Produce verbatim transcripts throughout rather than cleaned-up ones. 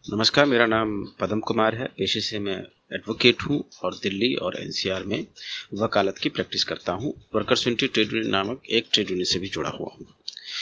नमस्कार, मेरा नाम पदम कुमार है। पेशे से मैं एडवोकेट हूँ और दिल्ली और एनसीआर में वकालत की प्रैक्टिस करता हूँ। वर्कर्स यूनिटी ट्रेड यूनियन नामक एक ट्रेड यूनियन से भी जुड़ा हुआ हूँ।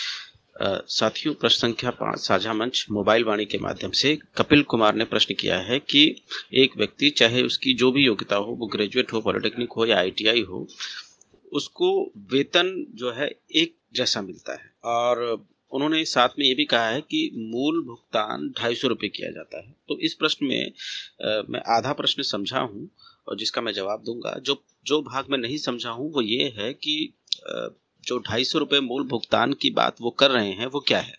अ, साथियों, प्रश्न संख्या पाँच, साझा मंच मोबाइल वाणी के माध्यम से कपिल कुमार ने प्रश्न किया है कि एक व्यक्ति, चाहे उसकी जो भी योग्यता हो, वो ग्रेजुएट हो, पॉलिटेक्निक हो या आईटीआई हो, उसको वेतन जो है एक जैसा मिलता है। और उन्होंने साथ में ये भी कहा है कि मूल भुगतान ढाई सौ रुपये किया जाता है। तो इस प्रश्न में आ, मैं आधा प्रश्न समझा हूँ और जिसका मैं जवाब दूंगा। जो जो भाग में नहीं समझा हूँ वो ये है कि आ, जो ढाई सौ रुपये मूल भुगतान की बात वो कर रहे हैं वो क्या है।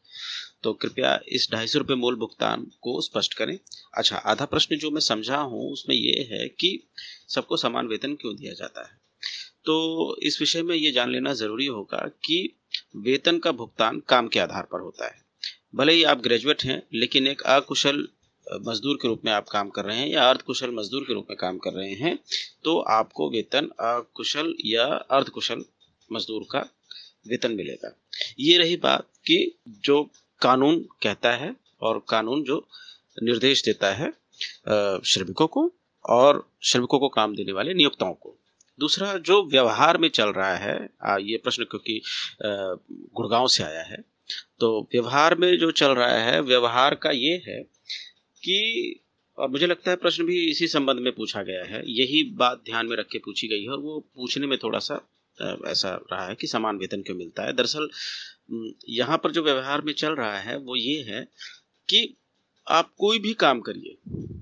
तो कृपया इस ढाई सौ रुपये मूल भुगतान को स्पष्ट करें। अच्छा, आधा प्रश्न जो मैं समझा हूँ उसमें ये है कि सबको समान वेतन क्यों दिया जाता है। तो इस विषय में ये जान लेना ज़रूरी होगा कि वेतन का भुगतान काम के आधार पर होता है। भले ही आप ग्रेजुएट हैं, लेकिन एक अकुशल मजदूर के रूप में आप काम कर रहे हैं या अर्धकुशल मजदूर के रूप में काम कर रहे हैं, तो आपको वेतन अकुशल या अर्धकुशल मजदूर का वेतन मिलेगा। ये रही बात कि जो कानून कहता है और कानून जो निर्देश देता है श्रमिकों को और श्रमिकों को काम देने वाले नियोक्ताओं को। दूसरा, जो व्यवहार में चल रहा है, ये प्रश्न क्योंकि गुड़गांव से आया है, तो व्यवहार में जो चल रहा है, व्यवहार का ये है कि, और मुझे लगता है प्रश्न भी इसी संबंध में पूछा गया है, यही बात ध्यान में रख के पूछी गई है और वो पूछने में थोड़ा सा ऐसा रहा है कि समान वेतन क्यों मिलता है। दरअसल यहाँ पर जो व्यवहार में चल रहा है वो ये है कि आप कोई भी काम करिए,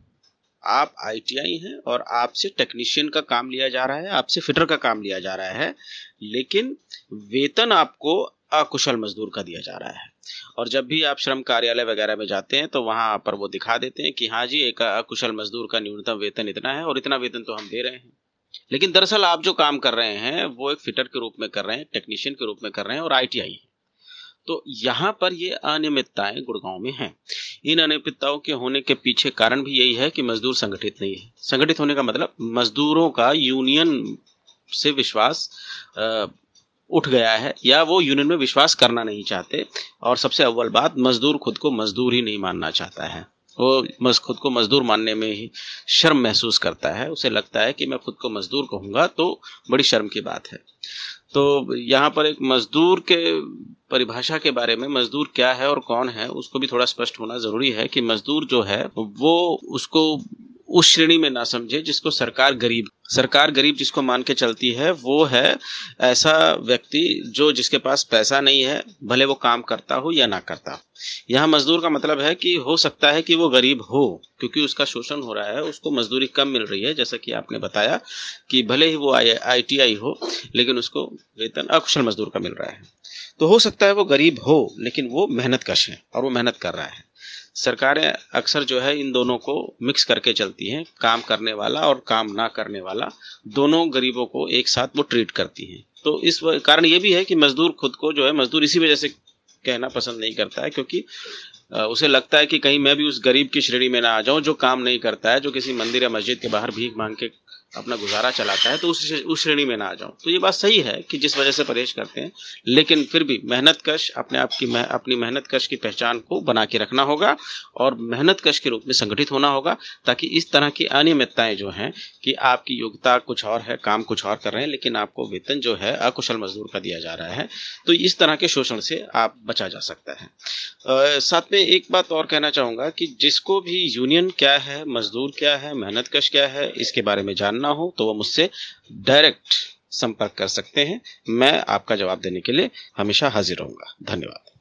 आप आईटीआई हैं और आपसे टेक्नीशियन का काम लिया जा रहा है, आपसे फिटर का काम लिया जा रहा है, लेकिन वेतन आपको अकुशल मजदूर का दिया जा रहा है। और जब भी आप श्रम कार्यालय वगैरह में जाते हैं तो वहां पर वो दिखा देते हैं कि हाँ जी, एक अकुशल मजदूर का न्यूनतम वेतन इतना है और इतना वेतन तो हम दे रहे हैं। लेकिन दरअसल आप जो काम कर रहे हैं वो एक फिटर के रूप में कर रहे हैं, टेक्नीशियन के रूप में कर रहे हैं और आईटीआई है। तो यहाँ पर ये अनियमितताएं गुड़गांव में हैं। इन अनियमितताओं के होने के पीछे कारण भी यही है कि मजदूर संगठित नहीं है। संगठित होने का मतलब मजदूरों का यूनियन से विश्वास उठ गया है या वो यूनियन में विश्वास करना नहीं चाहते। और सबसे अव्वल बात, मजदूर खुद को मजदूर ही नहीं मानना चाहता है। वो मज खुद को मजदूर मानने में ही शर्म महसूस करता है। उसे लगता है कि मैं खुद को मजदूर कहूँगा तो बड़ी शर्म की बात है। तो यहाँ पर एक मजदूर के परिभाषा के बारे में, मजदूर क्या है और कौन है, उसको भी थोड़ा स्पष्ट होना जरूरी है कि मजदूर जो है वो उसको उस श्रेणी में ना समझे जिसको सरकार गरीब सरकार गरीब जिसको मान के चलती है, वो है ऐसा व्यक्ति जो जिसके पास पैसा नहीं है, भले वो काम करता हो या ना करता हो। यहाँ मजदूर का मतलब है कि हो सकता है कि वो गरीब हो क्योंकि उसका शोषण हो रहा है, उसको मजदूरी कम मिल रही है, जैसा कि आपने बताया कि भले ही वो आईटीआई हो लेकिन उसको वेतन अकुशल मजदूर का मिल रहा है। तो हो सकता है वो गरीब हो लेकिन वो मेहनत कश है और वो मेहनत कर रहा है। सरकारें अक्सर जो है इन दोनों को मिक्स करके चलती हैं, काम करने वाला और काम ना करने वाला, दोनों गरीबों को एक साथ वो ट्रीट करती हैं। तो इस कारण ये भी है कि मजदूर खुद को जो है मजदूर इसी वजह से कहना पसंद नहीं करता है क्योंकि उसे लगता है कि कहीं मैं भी उस गरीब की श्रेणी में ना आ जाऊं जो काम नहीं करता है, जो किसी मंदिर या मस्जिद के बाहर भीख मांग के अपना गुजारा चलाता है, तो उस उस श्रेणी में ना आ जाऊं। तो ये बात सही है कि जिस वजह से परहेज करते हैं, लेकिन फिर भी मेहनत कश अपने आप की मह, अपनी मेहनत कश की पहचान को बना के रखना होगा और मेहनत कश के रूप में संगठित होना होगा, ताकि इस तरह की अनियमितताएं जो हैं कि आपकी योग्यता कुछ और है, काम कुछ और कर रहे हैं, लेकिन आपको वेतन जो है अकुशल मजदूर का दिया जा रहा है, तो इस तरह के शोषण से आप बचा जा सकता है। आ, साथ में एक बात और कहना चाहूँगा कि जिसको भी यूनियन क्या है, मजदूर क्या है, मेहनत कश क्या है, इसके बारे में जानना हो तो वो मुझसे डायरेक्ट संपर्क कर सकते हैं। मैं आपका जवाब देने के लिए हमेशा हाजिर रहूंगा। धन्यवाद।